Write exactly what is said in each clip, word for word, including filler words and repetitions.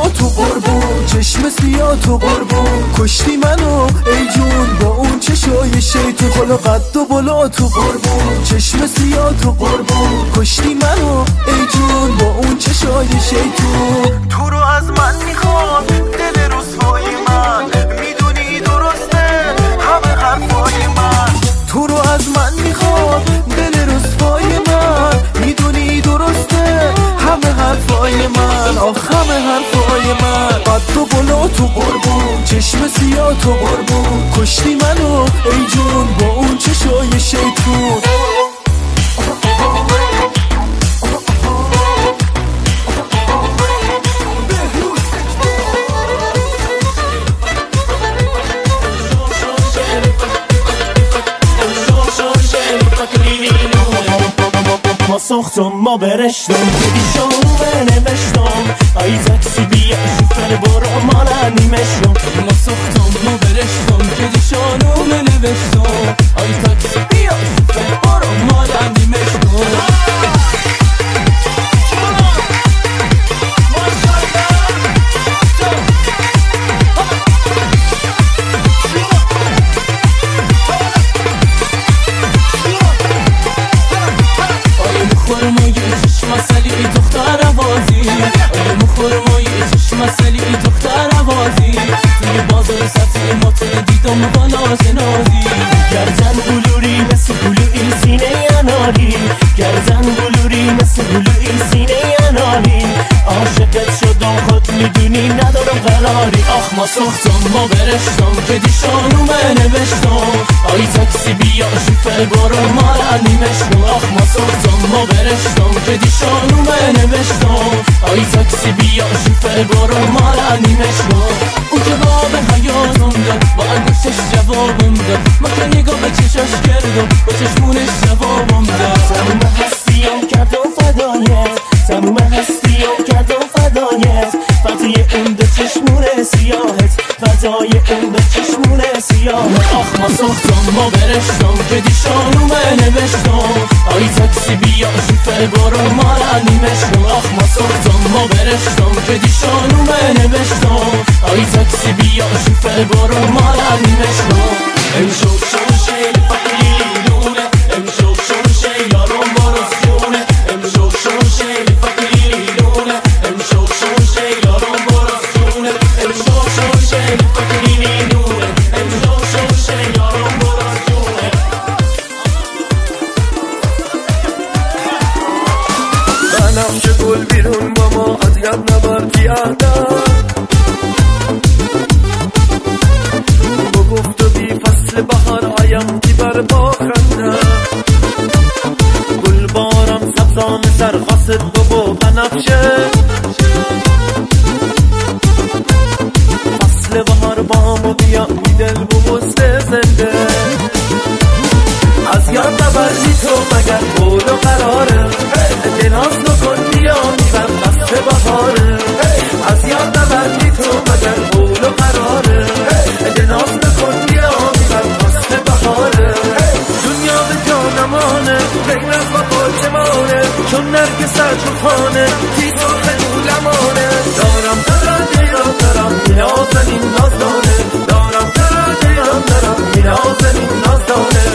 بلا تو قربون، چشم سیاه تو قربون، کشتی منو ای جون با اون چشای شیطون. خلا قد و بلا تو قربون، چشم سیاه تو قربون، کشتی منو ای جون با اون چشای شیطون. تو رو از من میخواد دل رسوای من، میدونی درسته همه حرفای من. تو رو از من میخواد دل رسوای من، میدونی درسته همه حرفای من. آخ همه حرفای من. قد و بلا تو قربون، چشم سیاه تو قربون، کشتی منو ای جون با اون چشای شیطون. ما ساختم ما برشتم بدی شانو بنوشتم، ای تاکسی بیا شفر برو مالا نیمشتم. ما ساختم ما برشتم بدی شانو بنوشتم، ای تاکسی بیا شفر برو مالا نیمشتم. مسئله ای دختر عوازی توی بازار سبزی ماتون دیدم با ناز نازی. گردن بلوری مثل بلوی سینه اناری، گردن بلوری مثل بلوی سینه اناری. عاشقت شدم خود میدونی ندارم قراری. آخ ما ساختم ما برشتم که دیشانو بنوشتم، ای تاکسی بیا شفر برو مالا نیمشتم. آخ ما ساختم ما برشتم که دیشانو بنوشتم، ای تاکسی بیا شفر برو مالا نیمشتم. اون جواب حیاتم داد با انگشتش جوابم داد، ما که نگاه به چشاش کردم با چشمونش جوابم داد. تموم هستیم کردم فدایت، تموم هستیم کردم فدایت، فدای اون دو چشمون سیاهت، فدای اون دو چشمون سیاهت. آخ ما ساختم ما برشتم که دیشانو بنوشتم، ای تاکسی بیا شفر برو مالا نیمشتم. آخ ما ساختم ما برشتم که دیشانو بنوشتم، ای تاکسی بیا شفر برو مالا نیمشتم. امشو شو شیل فقیلونه، امشو شو شیل یارم برسونه، امشو شو شیل فقیلونه، امشو شو شیل یارم برسونه، امشو شو شیل فقیلونه، امشو شو شیل یارم برسونه. منم که گل بیرون با ما اذیت نبر پیاده، با گفت و بی فصل بهار آیم کی بر با خنده. گل بارم سبزان سر قصد بابا بنفشه، فصل بهار بامو بیا می دل بوست زنده. از یاد نبردی تو مگر قول و قراره، دناز نکن بیا میبر فصل بهاره. از یاد نبردی تو مگر قول و قراره، دناز نکن بیا میبر فصل بهاره. دنیا به جانمانه غیر از وفا چه مانه، چون نرگس تو خانه تی تو خلولمانه. دارم تراده یا دارم میازنین نازدانه، دارم تراده یا دارم میازنین نازدانه.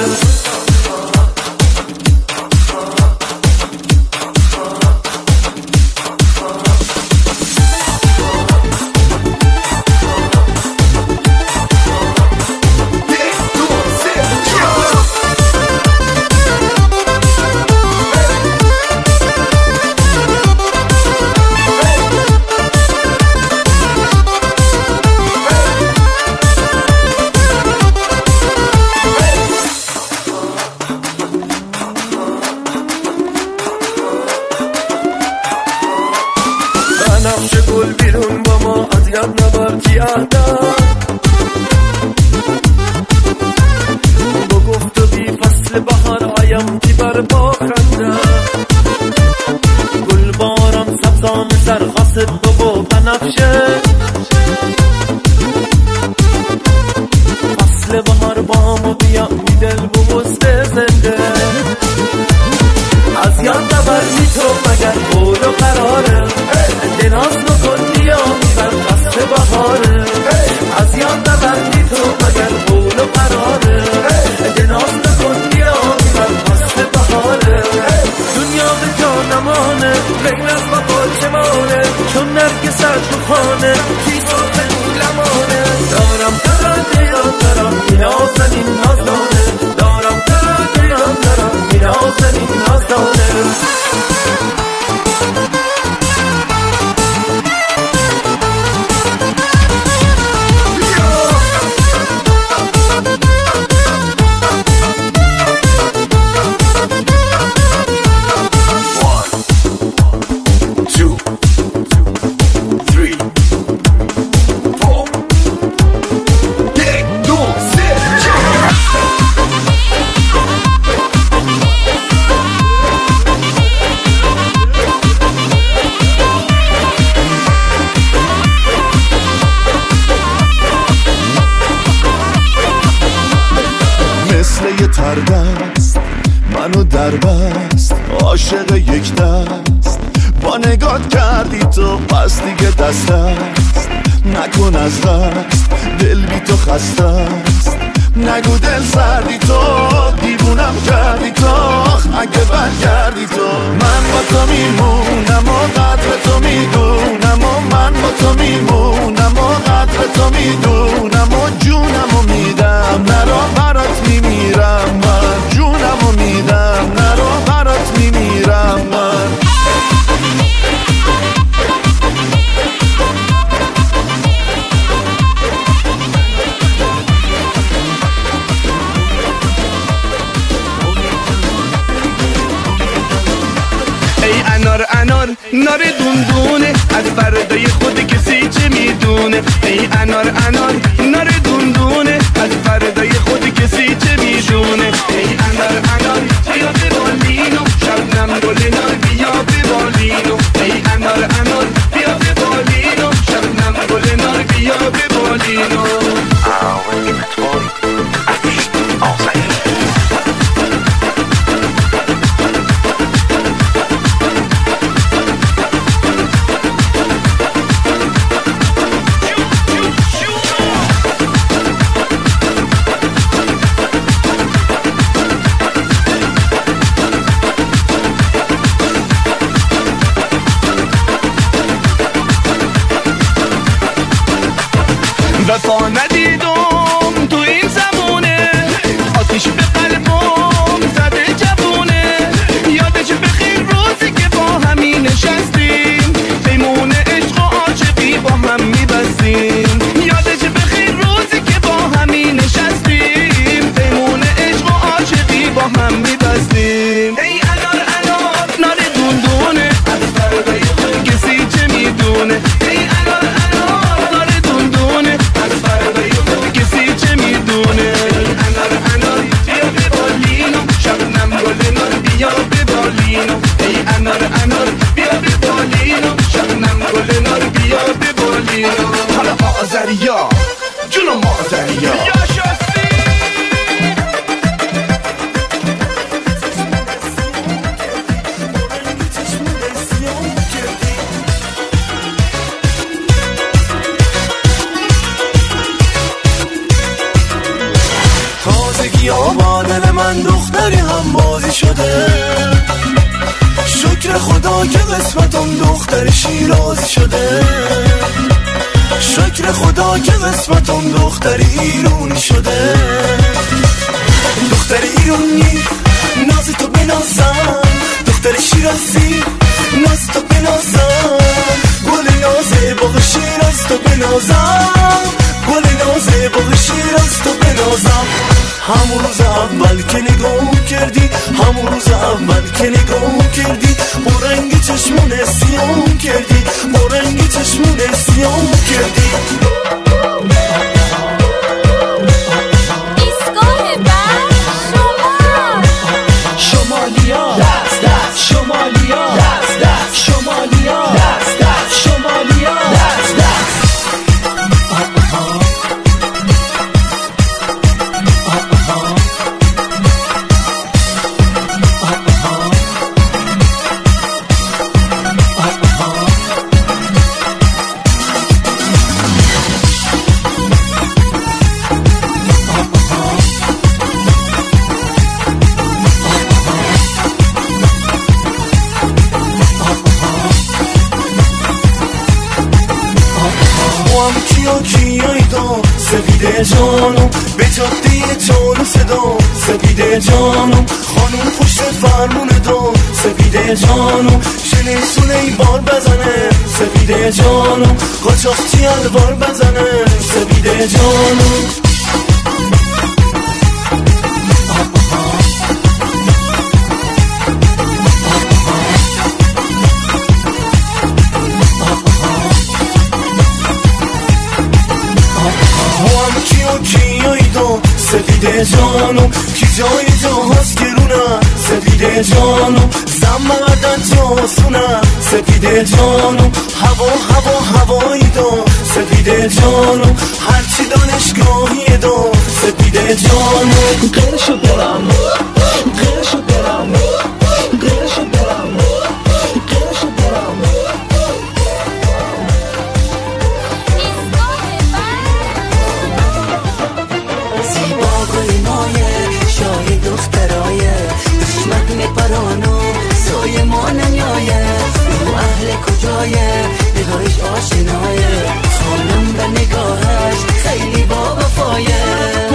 منم که گل بیرون با ما اذیت نبر پیاده، با گفت و بی فصل بهار آیم کی بر با خنده. گل بارم سبزان سر قصد بابا بنفشه، فصل بهار بامو بیا می دل بوست زنده. از یاد نبردی تو مگر قول و قراره، دناز نکن بیا میبر تیزات اون لمانه دارم دارم دارم دارم نازنین نازدانه دارم دارم دارم دارم نازنین نازدانه تردست منو در بست عاشق یک دست با نگات کردی تو پس دیگه دست است نکن از دست دل بی تو خسته است نگو دل سردی تو دیوونم کردی تو اگه برگردی تو من با تو میمونم و قدر تو میدونم و من با تو میمونم و قدر تو میدونم و جونم و میدم نرو برات میمیرم من جونم و میدم نرو برات میمیرم من انار انار نار دوندونه از فردای خود کسی چه میدونه ای انار انار نار دوندونه از فردای خود کسی چه میدونه ای انار انار بیا به بالینو شبنم گل نار بیا به بالینو ای انار انار بیا به بالینو شبنم گل نار بیا به بالینو وفا ندیدم تو این زمونه آتیش به قلبم زده جوونه یادش بخیر روزی که با همی نشستیم پیمون عشق و عاشقی با هم میبستیم یادش بخیر روزی که با همی نشستیم پیمون عشق و عاشقی با هم میبستیم ای انار انار نار دوندونه از فردای خود کسی چه میدونه ای انار انار نار دوندونه کسی چه میدونه انار انار بیا به بالینو شبنم گل نار بیا به بالینو ای انار انار بیا به بالینو شبنم گل نار بیا به بالینو حالا آذریا جونم آذریا با دل من دختری هم بازی شده شکر خدا که قسمتم دختر شیرازی شده شکر خدا که قسمتم دختر ایرونی شده دختر ایرونی ناز تو بنازم دختر شیرازی ناز تو بنازم گل نازه باغ شیراز تو بنازم گل نازه باغ شیراز تو بنازم همون روز اول که نگاه کردی همون روز اول که نگاه کردی با رنگ چشمون سیاه کردی با رنگ چشمون سیاه کردی ایستگاه بعد شما شمالیا دست دست شمالیا دست دست شمالیا دست دست شمالیا دست دست هم کیا کیایی دا سپیده جانم به جاده جانو صدا سپیده جانم خانوم پشت فرمونه دا سپیده جانم شنه سونه ای بار بزنه سپیده جانم قاچاقچی الوار بزنه سپیده جانم سپیده جانم کی جای جاهاست گرونه سپیده جانم زن مردن جاسونه سپیده جانم هوا هوا هوایی دا سپیده جانم هرچی دانشگاهی دا سپیده جانم قرشو برم قرشو برم قرشو برم قرشو برم شای دخترای دشمت میپرانو سایه ما نمیایه او اهل کجایه نگاهش آشنایه خانم به نگاهش خیلی با وفایه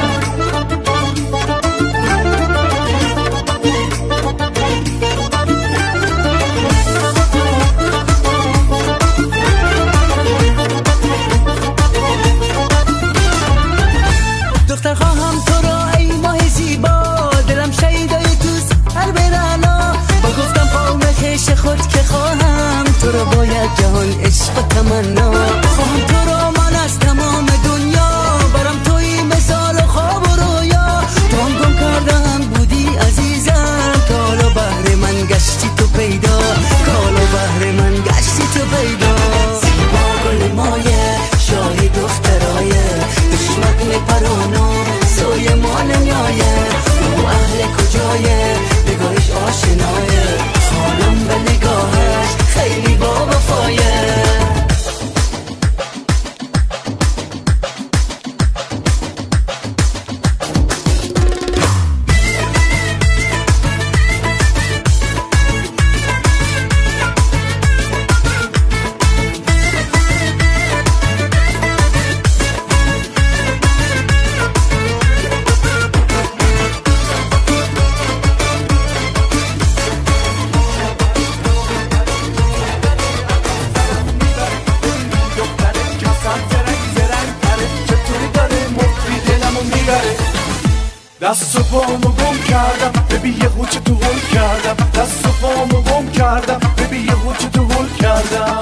دختر خواهم تو را ای ماه زیبا دلم شیدای دوست هر برانا با گفتم قوم خیش خود که خواهم تو را باید جهان عشق و تمنا خواهم تو را من از تمام دنیا برم توی مثال و خواب و رویا تو هم گم کردم بودی عزیزم کالا بهر من گشتی تو پیدا کالا بهر من گشتی تو پیدا زیبا گل مایه شاهی دخترایه دشمت میپرانو سوی ما نمیایه او اهل کجایه نگاهش آشنایه خانم به نگاهش خیلی با وفایه دست و پامو گم کردم ببین یه قوچه تو هل کردم دست و پامو گم کردم ببین یه قوچه تو هل کردم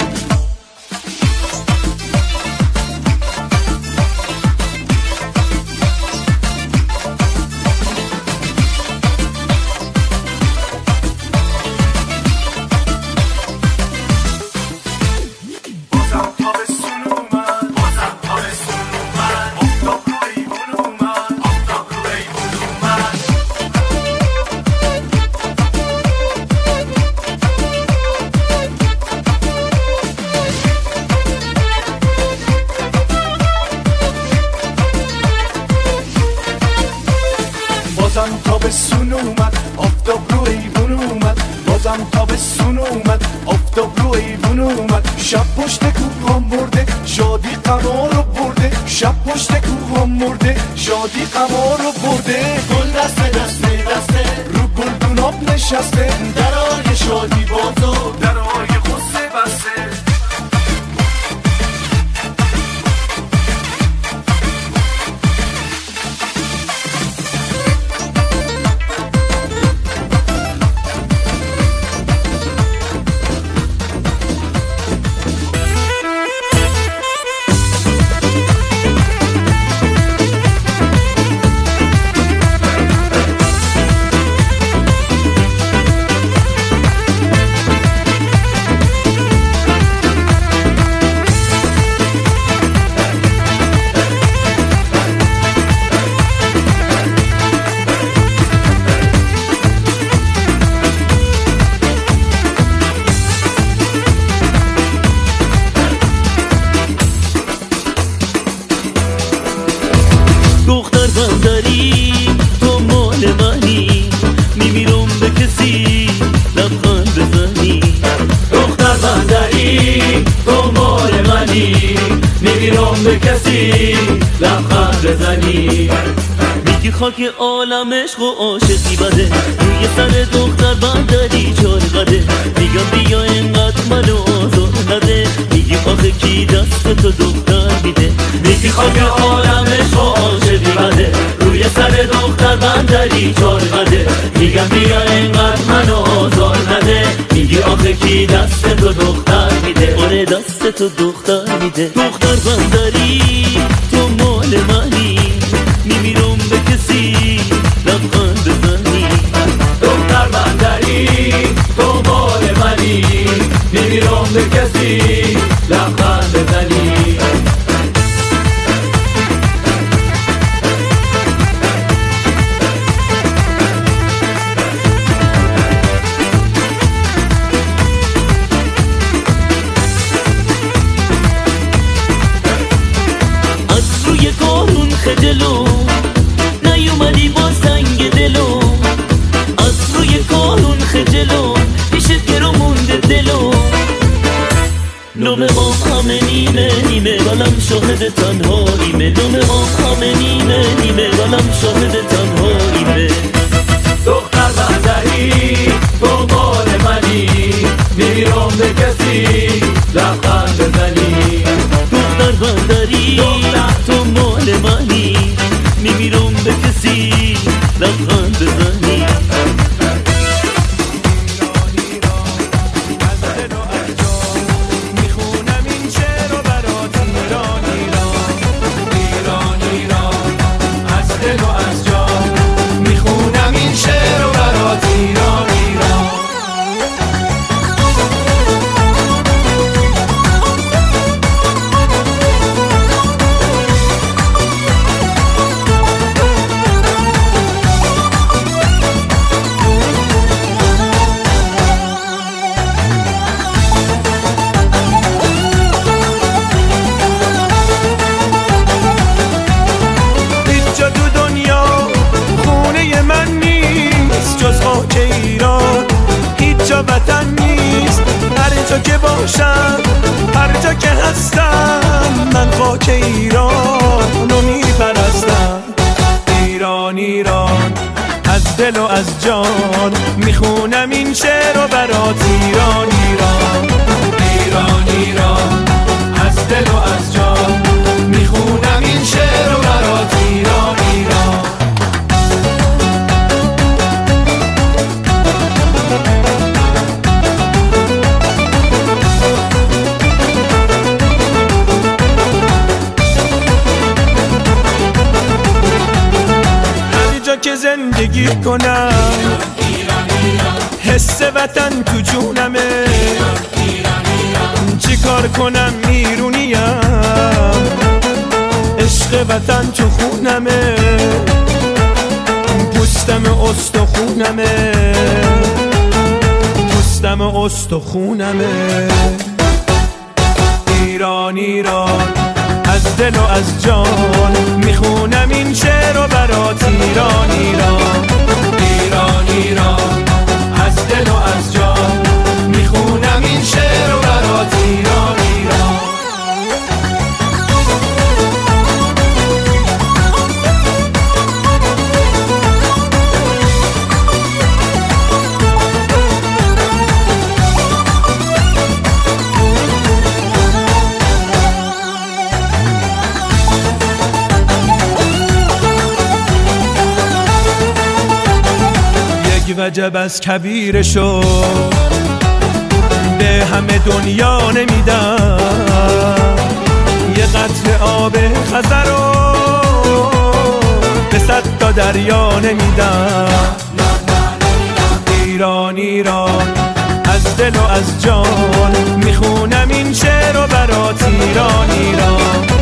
بازم تابستون اومد آفتاب رو ایوون اومد بازم تابستون اومد آفتاب رو ایوون اومد شب پشت کوهام مرده شادی قمار رو برده شب پشت کوهام مرده شادی قمار رو برده گل دسته دسته دسته رو گلدون آب نشسته درای شادی بازو درای غصه بسته نمیرم به کسی لبخند بزنی. میگی خاک عالم عشق و عاشقی بده، روی سر دختر بندری چار قده. میگم بیا اینقدر منو آزار نده، میگی آخه کی دست تو دختر میده. میگی خاک عالم عشق و عاشقی بده، روی سر دختر بندری چار قده. میگم بیا اینقدر منو آزار نده، میگی آخه کی دست تو دختر میده. آره دست تو دختر میده. دختر بندری تو مال منی، نمیرم به کسی لبخند بزنی. دختر بندری تو مال منی، نمیرم به کسی لبخند بزنی. از روی کارون خجلو نیومدی با سنگ دلو، از روی کارون خجلو پیشت گرو مونده دلو. نوم ما همه نیمه نیمه ولم شاهد تنهاییمه. نوم ما همه نیمه نیمه ولم شاهد تنهاییمه. دختر بندری تو مال منی، نمیرم به کسی لبخند بزنی. دختر بندری تو مال منی، نمیرم به کسی لبخند بزنی. وطن نیست هر جا که باشم، هر جا که هستم، من خاک ایران رو میپرستم. ایران ایران از دل و از جان میخونم این شعر رو برات. ایران ایران ایران ایران از دل و از جان میخونم این شعر رو برات. ایران ایران که زندگی کنم، حس وطن تو جونمه. چی کار کنم میرونیم، عشق وطن تو خونمه. پوستم استخونمه، پوستم استخونمه. ایران ایران از دل و از جان میخونم این شعر رو برات. ایران ایران ایران ایران از دل و از جان میخونم این شعر رو برات. ایران ایران وجب از کبیرشو به همه دنیا نمیدم. یه قطره آب خضر رو به صد تا دریا نمیدم. ایران ایران از دل و از جان میخونم این شعر رو برات. ایران ایران